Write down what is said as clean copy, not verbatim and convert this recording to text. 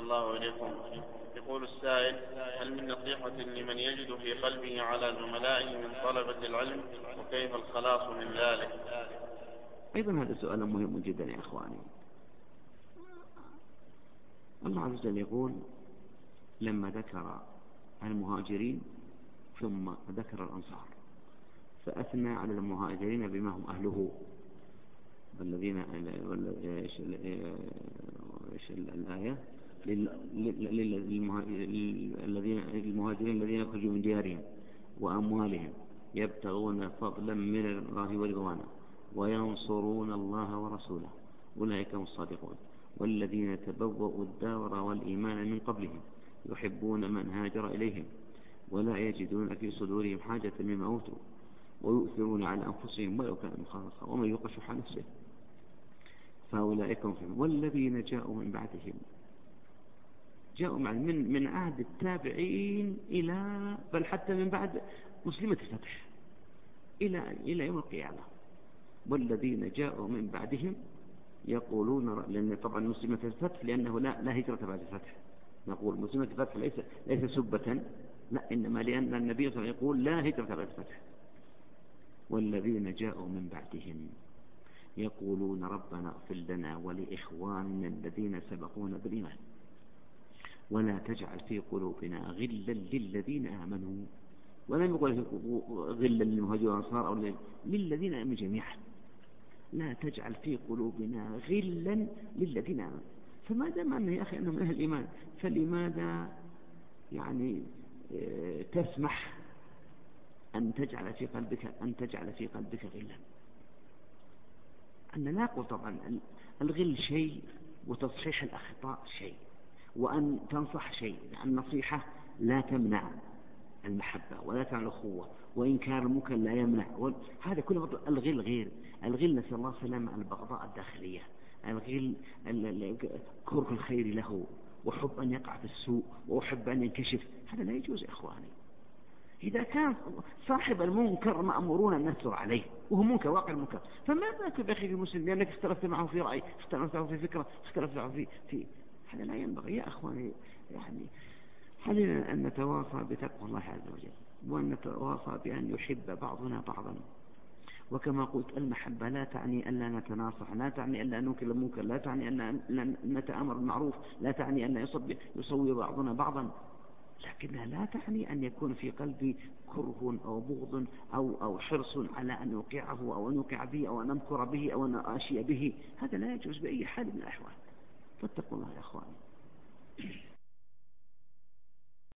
الله إليكم. يقول السائل: هل من نصيحة لمن يجد في قلبه على زملائه من طلبة العلم، وكيف الخلاص من ذلك؟ أيضا هذا سؤال مهم جدا يا إخواني. الله عز وجل يقول لما ذكر المهاجرين ثم ذكر الأنصار فأثنى على المهاجرين بما هم أهله، والذين الآية المهاجرين الذين يخرجوا من ديارهم وأموالهم يبتغون فضلا من الله ورضوانه وينصرون الله ورسوله أولئك هم الصادقون، والذين تبوأوا الدار والإيمان من قبلهم يحبون من هاجر إليهم ولا يجدون في صدورهم حاجة مما أوتوا ويؤثرون على أنفسهم ولو كان خاصة ومن يوق شح نفسه فأولئك هم. والذين جاءوا من بعدهم جاءوا من عهد التابعين إلى بل حتى من بعد مسلمة الفتح إلى يوم القيامة. والذين جاءوا من بعدهم يقولون، لأن طبعا مسلمة الفتح لأنه لا هجرة بعد الفتح، نقول مسلمة الفتح ليس سبة، لا، إنما لأن النبي صلى الله عليه وسلم يقول لا هجرة بعد الفتح. والذين جاءوا من بعدهم يقولون ربنا اغفر لنا ولإخواننا الذين سبقونا بالإيمان ولا تجعل في قلوبنا غلا للذين آمنوا، ولم يقل غلا للمهاجرين والأنصار أو للذين آمنوا جميعا، لا تجعل في قلوبنا غلا للذين آمنوا. فما دام أنه يا أخي أنهم من أهل الإيمان فلماذا يعني تسمح أن تجعل في قلبك غلا؟ أنا لا أقول طبعا الغل شيء وتصحيح الأخطاء شيء وأن تنصح شيء، النصيحة لا تمنع المحبة ولا تمنع الأخوة، وإنكار المنكر لا يمنع، هذا كله. الغل غير الغل، نسأل الله سلامة، البغضاء الداخلية، الغل كره الخير له وحب أن يقع في السوء وحب أن ينكشف، هذا لا يجوز يا إخواني. إذا كان صاحب المنكر مأمورون أن نستر عليه وهو منكر واقع المنكر، فما بالك بأخي المسلم لأنك اختلفت معه في رأي، اختلفت معه في فكرة، اختلفت معه في هذا لا ينبغي يا أخواني. يعني علينا أن نتواصى بتقوى الله عز وجل، وأن نتواصى بأن يحب بعضنا بعضا. وكما قلت المحبة لا تعني أن لا نتناصح، لا تعني أن لا ننكر المنكر، لا تعني أن لا نتأمر بالمعروف، لا تعني أن لا يصوي بعضنا بعضا، لكنها لا تعني أن يكون في قلبي كره أو بغض أو حرص على أن يوقعه أو أن يوقع به أو أن أمكر به أو أن أشيء به. هذا لا يجوز بأي حال من الأحوال. فاتقوا الله يا أخواني.